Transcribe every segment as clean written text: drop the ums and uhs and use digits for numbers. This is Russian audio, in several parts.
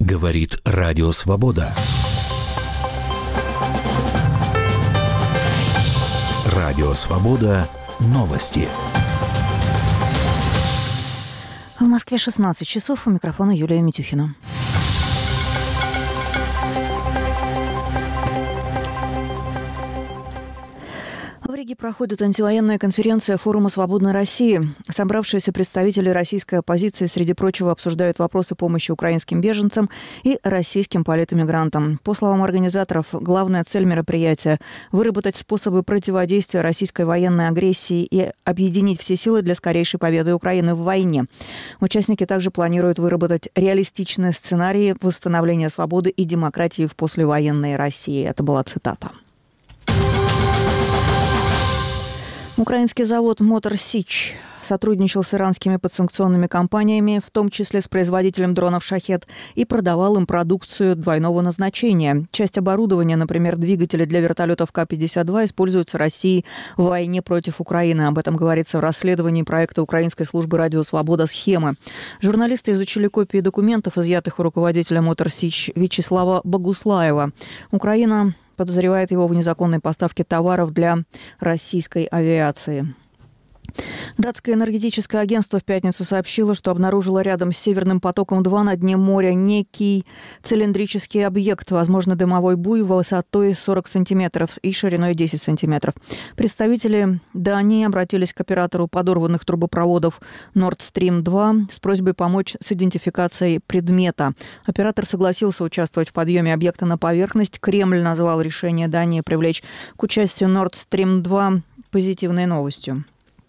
Говорит Радио Свобода. Радио Свобода. Новости. В Москве 16 часов. У микрофона Юлия Митюхина. В Риге проходит антивоенная конференция Форума «Свободной России». Собравшиеся представители российской оппозиции, среди прочего, обсуждают вопросы помощи украинским беженцам и российским политэмигрантам. По словам организаторов, главная цель мероприятия – выработать способы противодействия российской военной агрессии и объединить все силы для скорейшей победы Украины в войне. Участники также планируют выработать реалистичные сценарии восстановления свободы и демократии в послевоенной России. Это была цитата. Украинский завод «Мотор Сич» сотрудничал с иранскими подсанкционными компаниями, в том числе с производителем дронов «Шахед», и продавал им продукцию двойного назначения. Часть оборудования, например, двигатели для вертолетов К-52, используются Россией в войне против Украины. Об этом говорится в расследовании проекта Украинской службы «Радио Свобода» «Схемы». Журналисты изучили копии документов, изъятых у руководителя «Мотор Сич» Вячеслава Богуслаева. Украина подозревает его в незаконной поставке товаров для российской авиации. Датское энергетическое агентство в пятницу сообщило, что обнаружило рядом с Северным потоком-2 на дне моря некий цилиндрический объект, возможно, дымовой буй высотой 40 сантиметров и шириной 10 сантиметров. Представители Дании обратились к оператору подорванных трубопроводов Nord Stream 2 с просьбой помочь с идентификацией предмета. Оператор согласился участвовать в подъеме объекта на поверхность. Кремль назвал решение Дании привлечь к участию Nord Stream 2 позитивной новостью.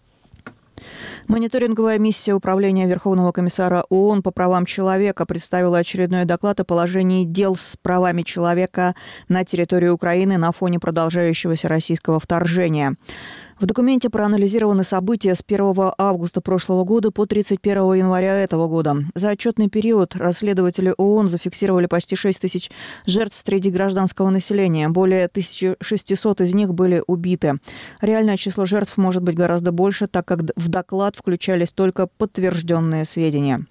Мониторинговая миссия Управления Верховного комиссара ООН по правам человека представила очередной доклад о положении дел с правами человека на территории Украины на фоне продолжающегося российского вторжения. В документе проанализированы события с 1 августа прошлого года по 31 января этого года. За отчетный период расследователи ООН зафиксировали почти 6 тысяч жертв среди гражданского населения. Более 1600 из них были убиты. Реальное число жертв может быть гораздо больше, так как в доклад включались только подтвержденные сведения.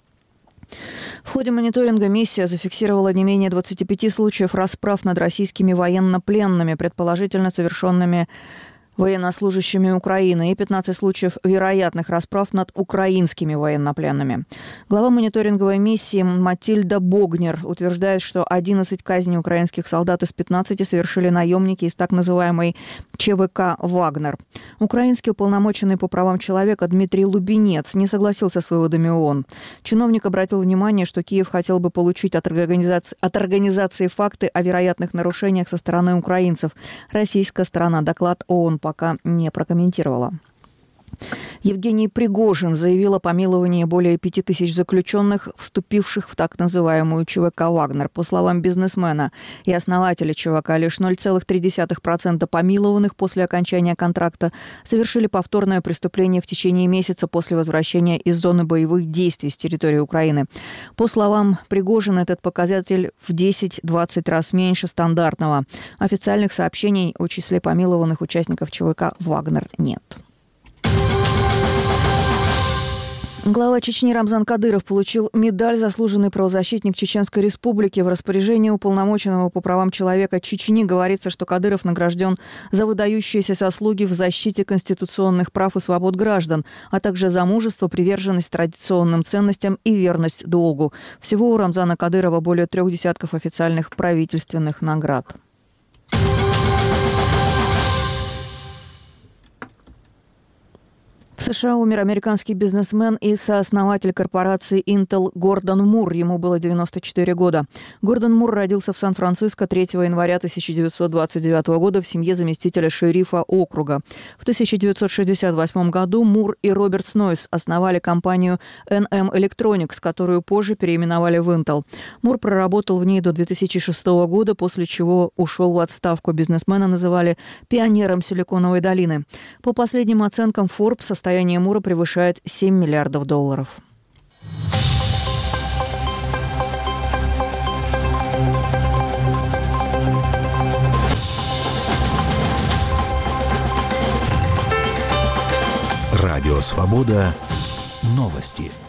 В ходе мониторинга миссия зафиксировала не менее 25 случаев расправ над российскими военнопленными, предположительно совершенными военнослужащими Украины, и 15 случаев вероятных расправ над украинскими военнопленными. Глава мониторинговой миссии Матильда Богнер утверждает, что 11 казней украинских солдат из 15 совершили наемники из так называемой ЧВК «Вагнер». Украинский уполномоченный по правам человека Дмитрий Лубенец не согласился с выводами ООН. Чиновник обратил внимание, что Киев хотел бы получить от организации факты о вероятных нарушениях со стороны украинцев. Российская сторона доклад ООН пока не прокомментировала. Евгений Пригожин заявил о помиловании более 5000 заключенных, вступивших в так называемую ЧВК «Вагнер». По словам бизнесмена и основателя ЧВК, лишь 0,3% помилованных после окончания контракта совершили повторное преступление в течение месяца после возвращения из зоны боевых действий с территории Украины. По словам Пригожина, этот показатель в 10-20 раз меньше стандартного. Официальных сообщений о числе помилованных участников ЧВК «Вагнер» нет. Глава Чечни Рамзан Кадыров получил медаль «Заслуженный правозащитник Чеченской Республики». В распоряжении уполномоченного по правам человека Чечни говорится, что Кадыров награжден за выдающиеся заслуги в защите конституционных прав и свобод граждан, а также за мужество, приверженность традиционным ценностям и верность долгу. Всего у Рамзана Кадырова более 3 десятков официальных правительственных наград. В США умер американский бизнесмен и сооснователь корпорации Intel Гордон Мур. Ему было 94 года. Гордон Мур родился в Сан-Франциско 3 января 1929 года в семье заместителя шерифа округа. В 1968 году Мур и Роберт Снойс основали компанию NM Electronics, которую позже переименовали в Intel. Мур проработал в ней до 2006 года, после чего ушел в отставку. Бизнесмена называли пионером Силиконовой долины. По последним оценкам Forbes, состояние Мура превышает $7 миллиардов. Радио Свобода. Новости.